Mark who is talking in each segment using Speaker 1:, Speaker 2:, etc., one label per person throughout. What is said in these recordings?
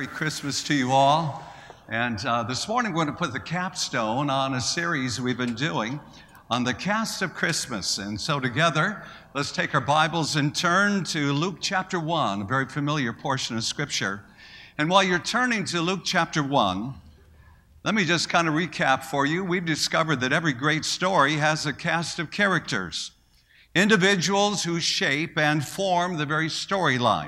Speaker 1: Merry Christmas to you all. And this morning we're going to put the capstone on a series we've been doing on the cast of Christmas. And so together, let's take our Bibles and turn to Luke chapter 1, a very familiar portion of Scripture. And while you're turning to Luke chapter 1, let me just kind of recap for you. We've discovered that every great story has a cast of characters, individuals who shape and form the very storyline.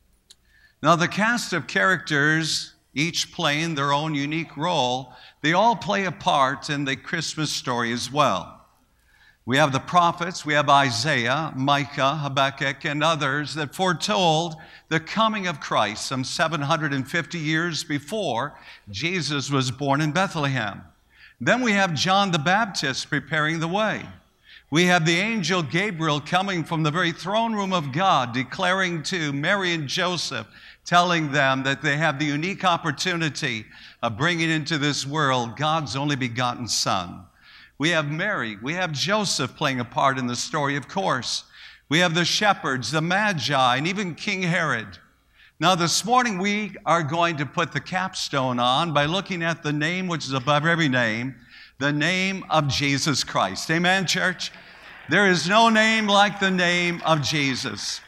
Speaker 1: Now, the cast of characters, each playing their own unique role, they all play a part in the Christmas story as well. We have the prophets, we have Isaiah, Micah, Habakkuk, and others that foretold the coming of Christ some 750 years before Jesus was born in Bethlehem. Then we have John the Baptist preparing the way. We have the angel Gabriel coming from the very throne room of God, declaring to Mary and Joseph, telling them that they have the unique opportunity of bringing into this world God's only begotten Son. We have Mary, we have Joseph playing a part in the story, of course. We have the shepherds, the Magi, and even King Herod. Now, this morning we are going to put the capstone on by looking at the name which is above every name, the name of Jesus Christ. Amen, church? There is no name like the name of Jesus.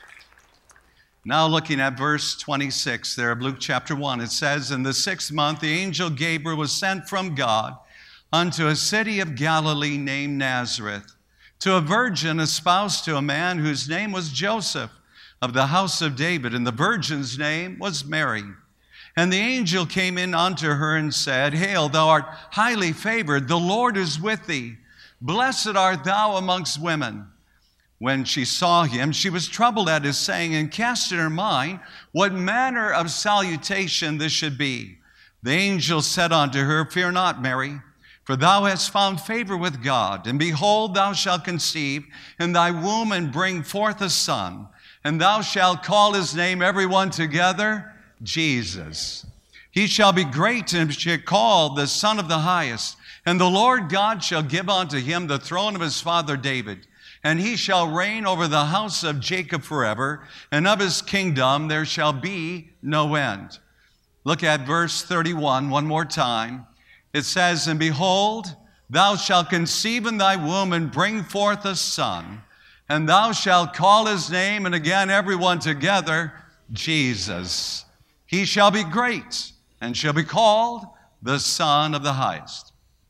Speaker 1: Now looking at verse 26 there of Luke chapter 1, it says, "In the 6th month the angel Gabriel was sent from God unto a city of Galilee named Nazareth, to a virgin espoused to a man whose name was Joseph, of the house of David, and the virgin's name was Mary. And the angel came in unto her and said, Hail, thou art highly favored, the Lord is with thee. Blessed art thou amongst women. When she saw him, she was troubled at his saying, and cast in her mind what manner of salutation this should be. The angel said unto her, Fear not, Mary, for thou hast found favor with God. And behold, thou shalt conceive in thy womb and bring forth a son, and thou shalt call his name, everyone together, Jesus. He shall be great and shall be called the Son of the Highest. And the Lord God shall give unto him the throne of his father David. And he shall reign over the house of Jacob forever, and of his kingdom there shall be no end." Look at verse 31 one more time. It says, "And behold, thou shalt conceive in thy womb and bring forth a son, and thou shalt call his name," and again everyone together, "Jesus. He shall be great and shall be called the Son of the Highest."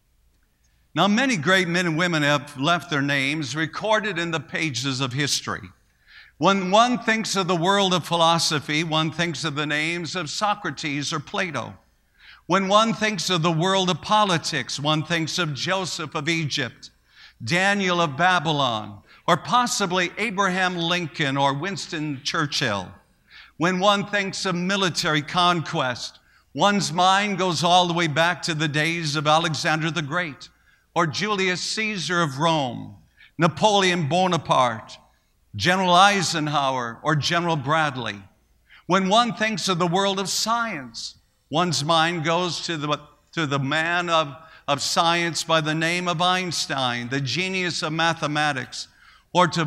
Speaker 1: Now, many great men and women have left their names recorded in the pages of history. When one thinks of the world of philosophy, one thinks of the names of Socrates or Plato. When one thinks of the world of politics, one thinks of Joseph of Egypt, Daniel of Babylon, or possibly Abraham Lincoln or Winston Churchill. When one thinks of military conquest, one's mind goes all the way back to the days of Alexander the Great, or Julius Caesar of Rome, Napoleon Bonaparte, General Eisenhower, or General Bradley. When one thinks of the world of science, one's mind goes to the man of science by the name of Einstein, the genius of mathematics, or to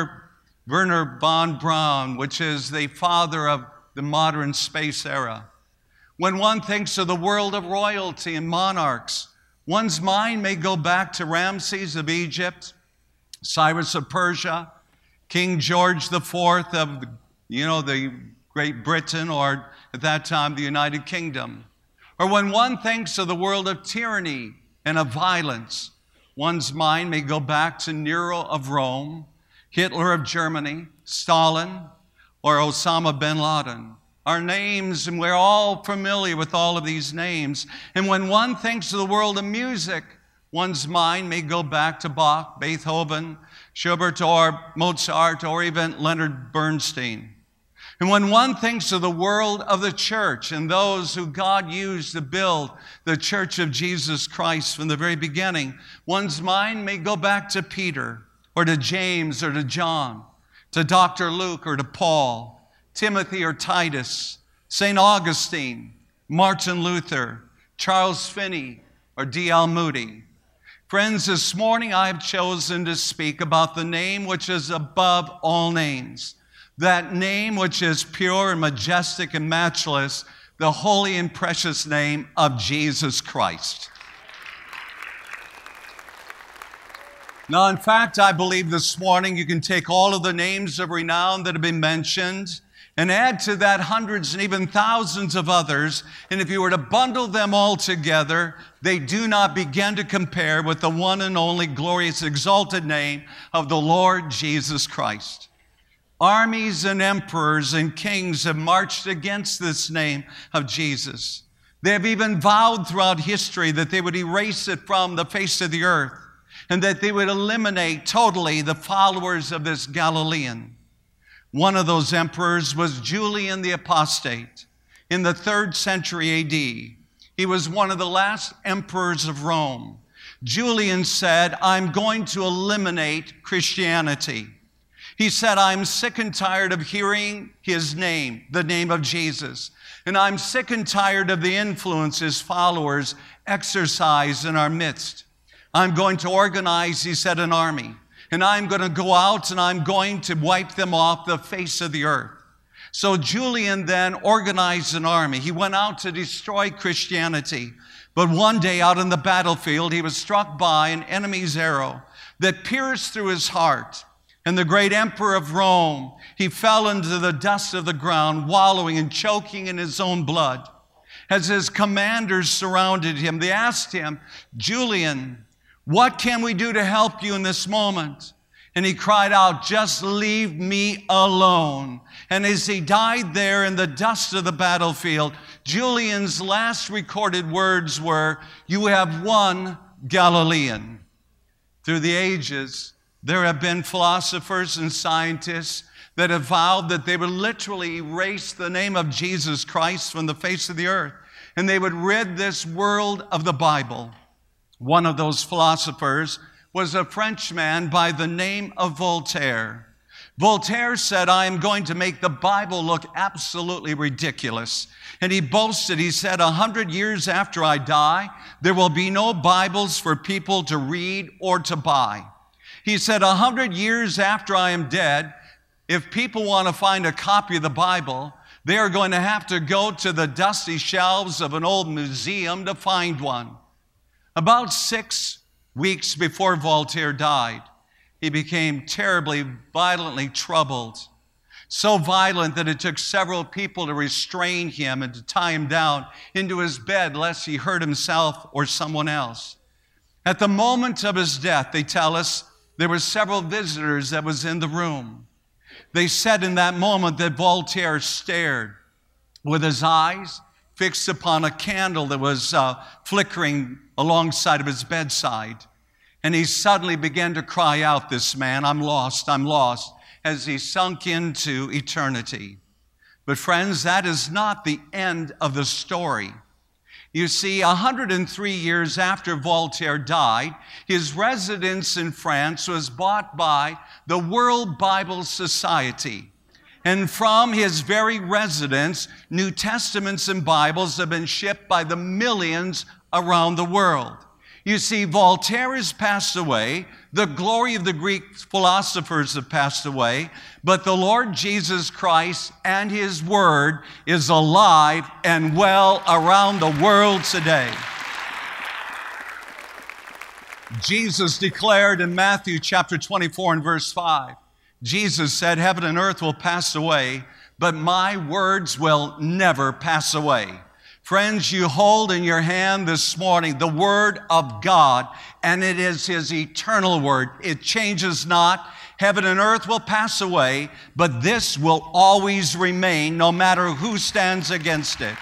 Speaker 1: Wernher von Braun, which is the father of the modern space era. When one thinks of the world of royalty and monarchs, one's mind may go back to Ramses of Egypt, Cyrus of Persia, King George IV of, the Great Britain, or at that time, the United Kingdom. Or when one thinks of the world of tyranny and of violence, one's mind may go back to Nero of Rome, Hitler of Germany, Stalin, or Osama bin Laden. Our names, and we're all familiar with all of these names. And when one thinks of the world of music, one's mind may go back to Bach, Beethoven, Schubert, or Mozart, or even Leonard Bernstein. And when one thinks of the world of the church and those who God used to build the church of Jesus Christ from the very beginning, one's mind may go back to Peter, or to James, or to John, to Dr. Luke, or to Paul, Timothy or Titus, St. Augustine, Martin Luther, Charles Finney, or D.L. Moody. Friends, this morning I have chosen to speak about the name which is above all names, that name which is pure and majestic and matchless, the holy and precious name of Jesus Christ. Now, in fact, I believe this morning you can take all of the names of renown that have been mentioned and add to that hundreds and even thousands of others. And if you were to bundle them all together, they do not begin to compare with the one and only glorious, exalted name of the Lord Jesus Christ. Armies and emperors and kings have marched against this name of Jesus. They have even vowed throughout history that they would erase it from the face of the earth and that they would eliminate totally the followers of this Galilean. One of those emperors was Julian the Apostate in the 3rd century A.D. He was one of the last emperors of Rome. Julian said, "I'm going to eliminate Christianity." He said, "I'm sick and tired of hearing his name, the name of Jesus. And I'm sick and tired of the influence his followers exercise in our midst. I'm going to organize," he said, "an army. And I'm going to go out and I'm going to wipe them off the face of the earth." So Julian then organized an army. He went out to destroy Christianity. But one day out on the battlefield, he was struck by an enemy's arrow that pierced through his heart. And the great emperor of Rome, he fell into the dust of the ground, wallowing and choking in his own blood. As his commanders surrounded him, they asked him, "Julian, what can we do to help you in this moment?" And he cried out, "Just leave me alone." And as he died there in the dust of the battlefield, Julian's last recorded words were, "You have won, Galilean." Through the ages, there have been philosophers and scientists that have vowed that they would literally erase the name of Jesus Christ from the face of the earth, and they would rid this world of the Bible. One of those philosophers was a Frenchman by the name of Voltaire. Voltaire said, "I am going to make the Bible look absolutely ridiculous." And he boasted, he said, 100 years after I die, there will be no Bibles for people to read or to buy. He said, 100 years after I am dead, if people want to find a copy of the Bible, they are going to have to go to the dusty shelves of an old museum to find one. About 6 weeks before Voltaire died, he became terribly, violently troubled. So violent that it took several people to restrain him and to tie him down into his bed lest he hurt himself or someone else. At the moment of his death, they tell us, there were several visitors that was in the room. They said in that moment that Voltaire stared with his eyes fixed upon a candle that was flickering alongside of his bedside. And he suddenly began to cry out, this man, I'm lost, as he sunk into eternity. But friends, that is not the end of the story. You see, 103 years after Voltaire died, his residence in France was bought by the World Bible Society. And from his very residence, New Testaments and Bibles have been shipped by the millions around the world. You see, Voltaire has passed away. The glory of the Greek philosophers have passed away. But the Lord Jesus Christ and His Word is alive and well around the world today. Jesus declared in Matthew chapter 24 and verse 5, Jesus said, heaven and earth will pass away, but my words will never pass away. Friends, you hold in your hand this morning the Word of God, and it is His eternal Word. It changes not. Heaven and earth will pass away, but this will always remain no matter who stands against it.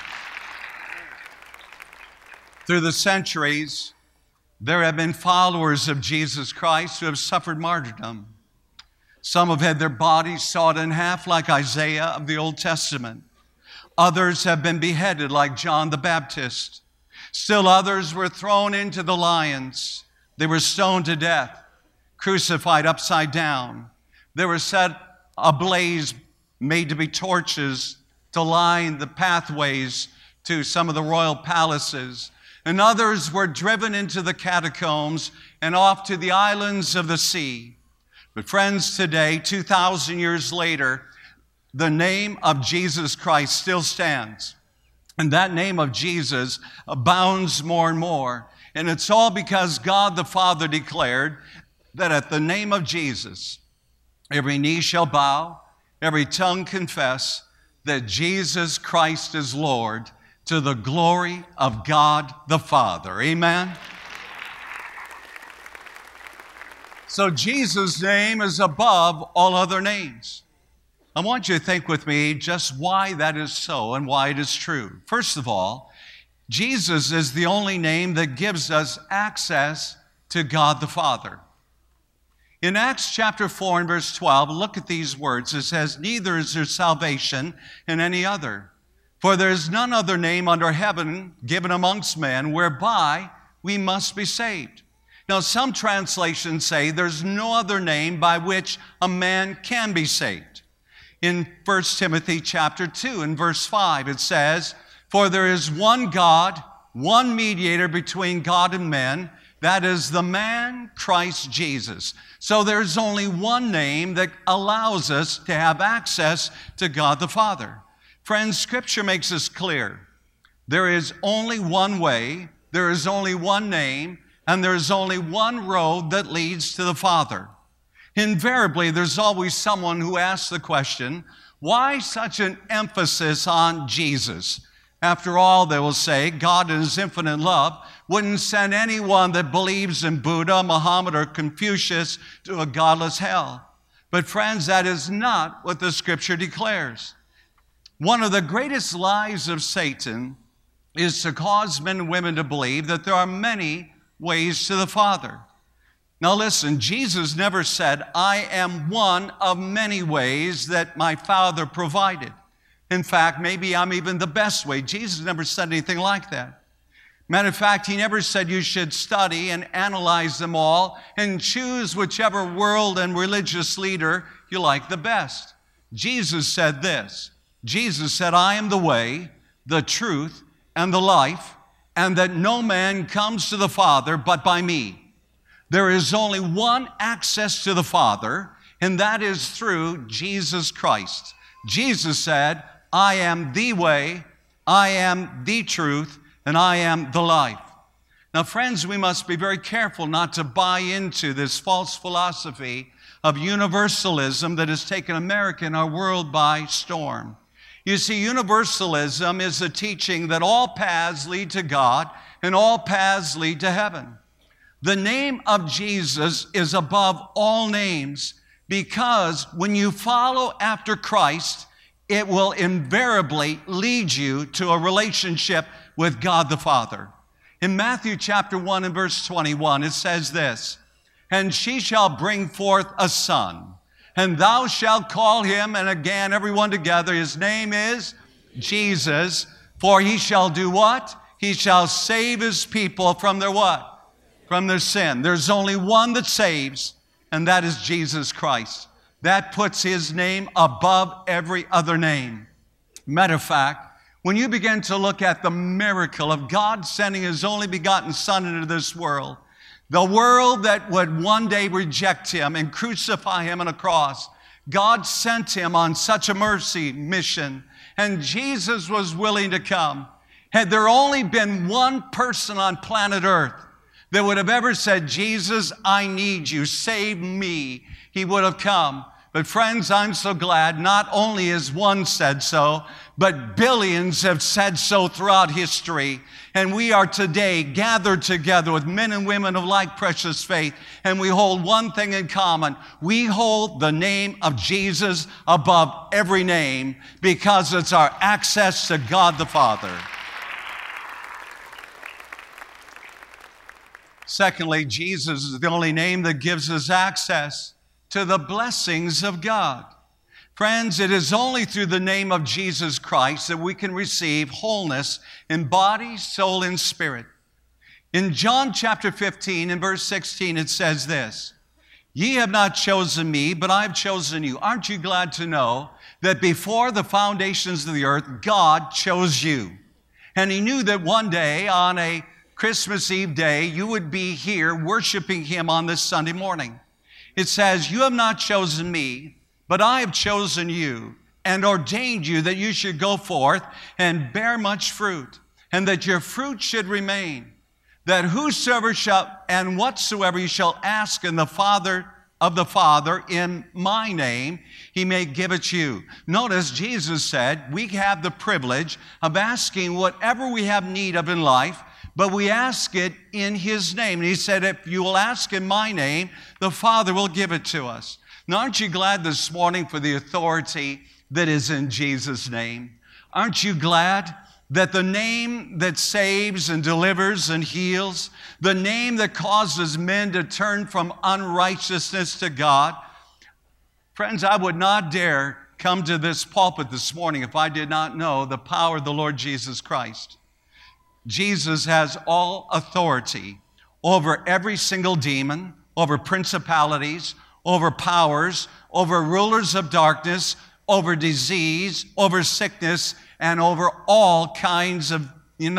Speaker 1: Through the centuries, there have been followers of Jesus Christ who have suffered martyrdom. Some have had their bodies sawed in half like Isaiah of the Old Testament. Others have been beheaded like John the Baptist. Still others were thrown into the lions. They were stoned to death, crucified upside down. They were set ablaze, made to be torches to line the pathways to some of the royal palaces. And others were driven into the catacombs and off to the islands of the sea. But friends, today, 2,000 years later, the name of Jesus Christ still stands. And that name of Jesus abounds more and more. And it's all because God the Father declared that at the name of Jesus, every knee shall bow, every tongue confess that Jesus Christ is Lord, to the glory of God the Father. Amen? So Jesus' name is above all other names. I want you to think with me just why that is so and why it is true. First of all, Jesus is the only name that gives us access to God the Father. In Acts chapter 4 and verse 12, look at these words. It says, "Neither is there salvation in any other, for there is none other name under heaven given amongst men whereby we must be saved." Now, some translations say there's no other name by which a man can be saved. In 1 Timothy chapter 2 and verse 5, it says, "For there is one God, one mediator between God and men, that is the man Christ Jesus." So there's only one name that allows us to have access to God the Father. Friends, Scripture makes this clear. There is only one way, there is only one name, and there is only one road that leads to the Father. Invariably, there's always someone who asks the question, why such an emphasis on Jesus? After all, they will say, God in His infinite love wouldn't send anyone that believes in Buddha, Muhammad, or Confucius to a godless hell. But friends, that is not what the Scripture declares. One of the greatest lies of Satan is to cause men and women to believe that there are many ways to the Father. Now listen, Jesus never said, "I am one of many ways that my Father provided. In fact, maybe I'm even the best way." Jesus never said anything like that. Matter of fact, He never said you should study and analyze them all and choose whichever world and religious leader you like the best. Jesus said this. Jesus said, "I am the way, the truth, and the life, and that no man comes to the Father but by me." There is only one access to the Father, and that is through Jesus Christ. Jesus said, "I am the way, I am the truth, and I am the life." Now, friends, we must be very careful not to buy into this false philosophy of universalism that has taken America and our world by storm. You see, universalism is a teaching that all paths lead to God and all paths lead to heaven. The name of Jesus is above all names because when you follow after Christ, it will invariably lead you to a relationship with God the Father. In Matthew chapter 1 and verse 21, it says this, "And she shall bring forth a son, and thou shalt call him," and again, everyone together, "his name is Jesus, for he shall do what? He shall save his people from their what? From their sin." There's only one that saves, and that is Jesus Christ. That puts His name above every other name. Matter of fact, when you begin to look at the miracle of God sending His only begotten Son into this world, the world that would one day reject Him and crucify Him on a cross, God sent Him on such a mercy mission, and Jesus was willing to come. Had there only been one person on planet Earth that would have ever said, "Jesus, I need you, save me," He would have come. But friends, I'm so glad not only has one said so, but billions have said so throughout history. And we are today gathered together with men and women of like precious faith, and we hold one thing in common. We hold the name of Jesus above every name because it's our access to God the Father. Secondly, Jesus is the only name that gives us access to the blessings of God. Friends, it is only through the name of Jesus Christ that we can receive wholeness in body, soul, and spirit. In John chapter 15 and verse 16, it says this, "Ye have not chosen me, but I have chosen you." Aren't you glad to know that before the foundations of the earth, God chose you? And He knew that one day on a Christmas Eve day, you would be here worshiping Him on this Sunday morning. It says, "You have not chosen me, but I have chosen you and ordained you that you should go forth and bear much fruit, and that your fruit should remain, that whosoever shall and whatsoever you shall ask in the Father in my name, he may give it you. Notice Jesus said we have the privilege of asking whatever we have need of in life, but we ask it in his name. And he said, if you will ask in my name, the Father will give it to us. Now, aren't you glad this morning for the authority that is in Jesus' name? Aren't you glad that the name that saves and delivers and heals, the name that causes men to turn from unrighteousness to God? Friends, I would not dare come to this pulpit this morning if I did not know the power of the Lord Jesus Christ. Jesus has all authority over every single demon, over principalities, over powers, over rulers of darkness, over disease, over sickness, and over all kinds of,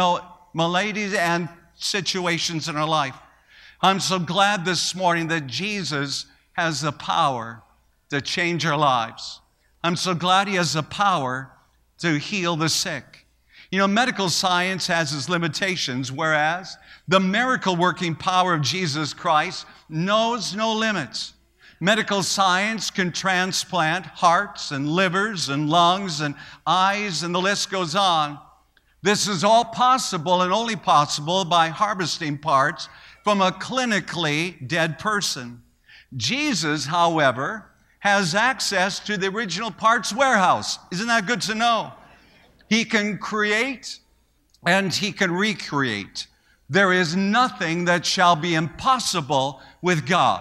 Speaker 1: maladies and situations in our life. I'm so glad this morning that Jesus has the power to change our lives. I'm so glad he has the power to heal the sick. Medical science has its limitations, whereas the miracle-working power of Jesus Christ knows no limits. Medical science can transplant hearts and livers and lungs and eyes, and the list goes on. This is all possible and only possible by harvesting parts from a clinically dead person. Jesus, however, has access to the original parts warehouse. Isn't that good to know? He can create and he can recreate. There is nothing that shall be impossible with God.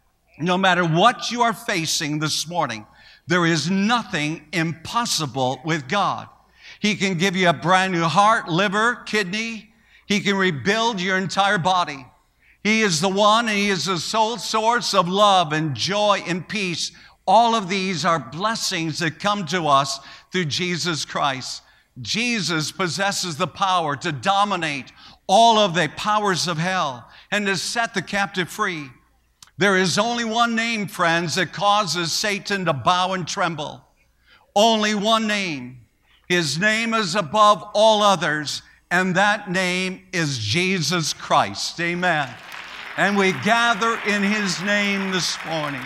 Speaker 1: No matter what you are facing this morning, there is nothing impossible with God. He can give you a brand new heart, liver, kidney. He can rebuild your entire body. He is the one, and he is the sole source of love and joy and peace. All of these are blessings that come to us through Jesus Christ. Jesus possesses the power to dominate all of the powers of hell and to set the captive free. There is only one name, friends, that causes Satan to bow and tremble. Only one name. His name is above all others, and that name is Jesus Christ. Amen. And we gather in his name this morning.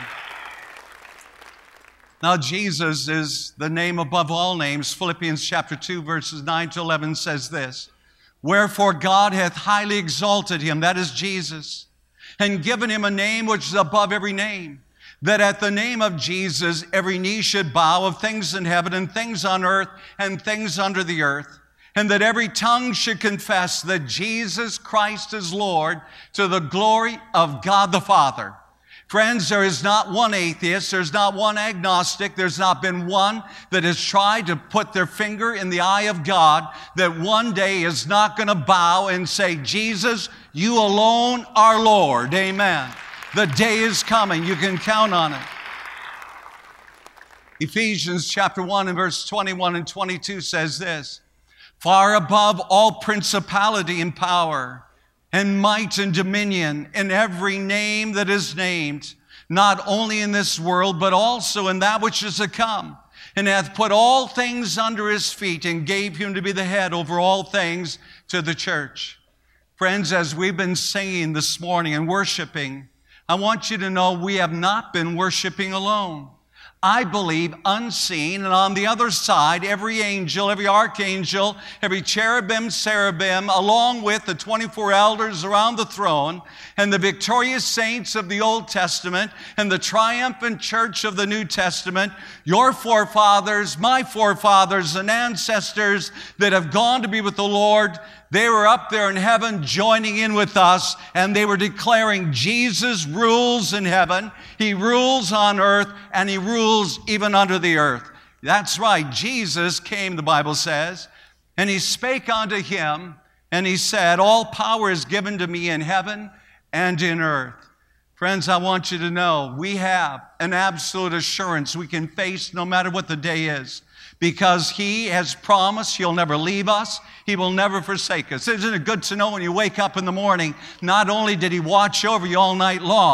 Speaker 1: Now, Jesus is the name above all names. Philippians chapter 2, verses 9 to 11 says this: Wherefore God hath highly exalted him, that is Jesus, and given him a name which is above every name, that at the name of Jesus every knee should bow, of things in heaven and things on earth and things under the earth, and that every tongue should confess that Jesus Christ is Lord, to the glory of God the Father. Friends, there is not one atheist, there's not one agnostic, there's not been one that has tried to put their finger in the eye of God that one day is not going to bow and say, Jesus, you alone are Lord. Amen. The day is coming. You can count on it. Ephesians chapter 1 and verse 21 and 22 says this: Far above all principality and power and might and dominion, and every name that is named, not only in this world, but also in that which is to come, and hath put all things under his feet, and gave him to be the head over all things to the church. Friends, as we've been singing this morning and worshiping, I want you to know we have not been worshiping alone. I believe unseen, and on the other side, every angel, every archangel, every cherubim, seraphim, along with the 24 elders around the throne, and the victorious saints of the Old Testament, and the triumphant church of the New Testament, your forefathers, my forefathers, and ancestors that have gone to be with the Lord, they were up there in heaven joining in with us, and they were declaring Jesus rules in heaven, he rules on earth, and he rules even under the earth. That's right. Jesus came, the Bible says, and he spake unto him, and he said, all power is given to me in heaven and in earth. Friends, I want you to know we have an absolute assurance we can face no matter what the day is, because he has promised he'll never leave us. He will never forsake us. Isn't it good to know when you wake up in the morning, not only did he watch over you all night long,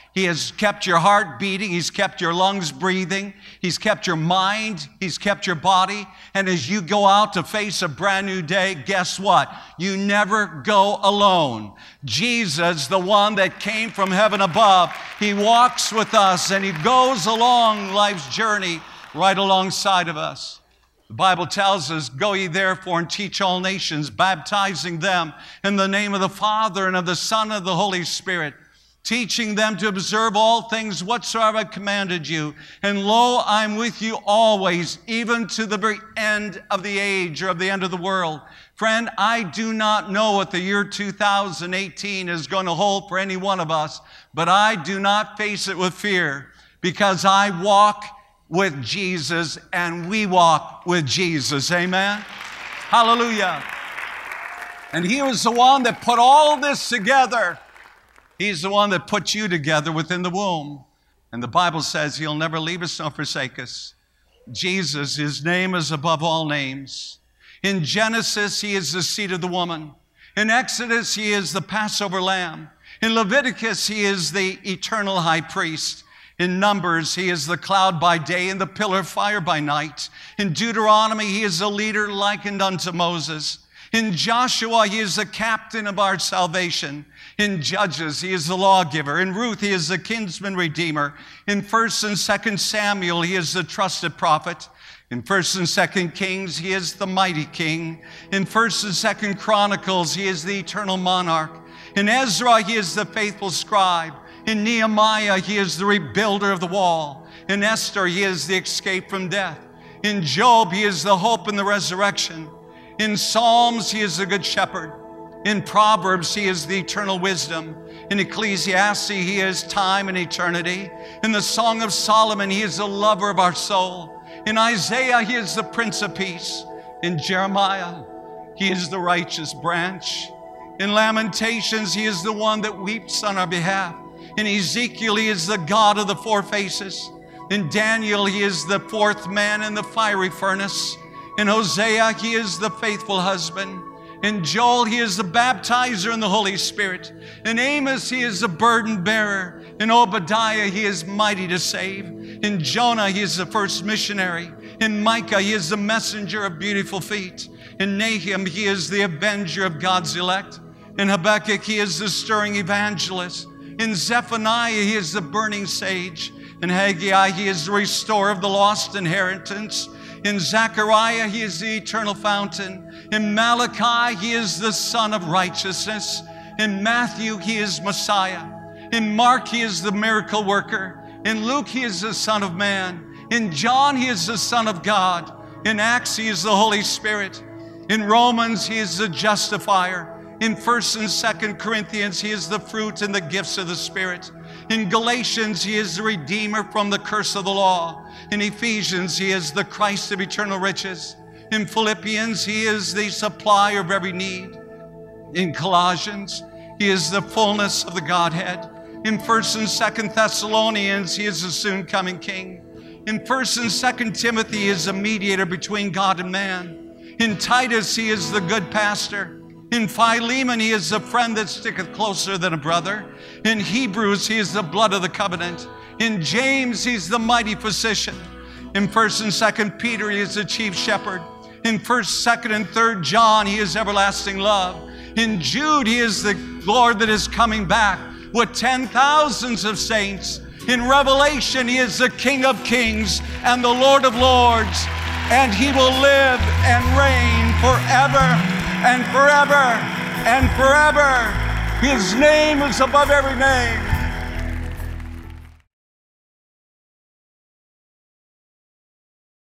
Speaker 1: He has kept your heart beating. He's kept your lungs breathing. He's kept your mind. He's kept your body. And as you go out to face a brand new day, guess what? You never go alone. Jesus, the one that came from heaven above, he walks with us and he goes along life's journey right alongside of us. The Bible tells us, go ye therefore and teach all nations, baptizing them in the name of the Father and of the Son and of the Holy Spirit, teaching them to observe all things whatsoever I commanded you. And lo, I'm with you always, even to the very end of the age, or of the end of the world. Friend, I do not know what the year 2018 is going to hold for any one of us, but I do not face it with fear, because I walk with Jesus and we walk with Jesus. Amen? Hallelujah. And he was the one that put all this together. He's the one that put you together within the womb. And the Bible says he'll never leave us nor forsake us. Jesus, his name is above all names. In Genesis, he is the seed of the woman. In Exodus, he is the Passover lamb. In Leviticus, he is the eternal high priest. In Numbers, he is the cloud by day and the pillar of fire by night. In Deuteronomy, he is a leader likened unto Moses. In Joshua, he is the captain of our salvation. In Judges, he is the lawgiver. In Ruth, he is the kinsman redeemer. In 1st and 2nd Samuel, he is the trusted prophet. In 1st and 2nd Kings, he is the mighty king. In 1st and 2nd Chronicles, he is the eternal monarch. In Ezra, he is the faithful scribe. In Nehemiah, he is the rebuilder of the wall. In Esther, he is the escape from death. In Job, he is the hope and the resurrection. In Psalms, he is the good shepherd. In Proverbs, he is the eternal wisdom. In Ecclesiastes, he is time and eternity. In the Song of Solomon, he is the lover of our soul. In Isaiah, he is the Prince of Peace. In Jeremiah, he is the righteous branch. In Lamentations, he is the one that weeps on our behalf. In Ezekiel, he is the God of the four faces. In Daniel, he is the fourth man in the fiery furnace. In Hosea, he is the faithful husband. In Joel, he is the baptizer in the Holy Spirit. In Amos, he is the burden bearer. In Obadiah, he is mighty to save. In Jonah, he is the first missionary. In Micah, he is the messenger of beautiful feet. In Nahum, he is the avenger of God's elect. In Habakkuk, he is the stirring evangelist. In Zephaniah, he is the burning sage. In Haggai, he is the restorer of the lost inheritance. In Zechariah, he is the eternal fountain. In Malachi, he is the Son of righteousness. In Matthew, he is Messiah. In Mark, he is the miracle worker. In Luke, he is the Son of Man. In John, he is the Son of God. In Acts, he is the Holy Spirit. In Romans, he is the justifier. In 1st and 2nd Corinthians, he is the fruit and the gifts of the Spirit. In Galatians, he is the Redeemer from the curse of the law. In Ephesians, he is the Christ of eternal riches. In Philippians, he is the supplier of every need. In Colossians, he is the fullness of the Godhead. In 1st and 2nd Thessalonians, he is the soon coming King. In 1st and 2nd Timothy, he is a mediator between God and man. In Titus, he is the good pastor. In Philemon, he is a friend that sticketh closer than a brother. In Hebrews, he is the blood of the covenant. In James, he's the mighty physician. In 1st and 2nd Peter, he is the chief shepherd. In 1st, 2nd, and 3rd John, he is everlasting love. In Jude, he is the Lord that is coming back with 10,000s of saints. In Revelation, he is the King of kings and the Lord of lords. And he will live and reign forever and forever and forever. His name is above every name.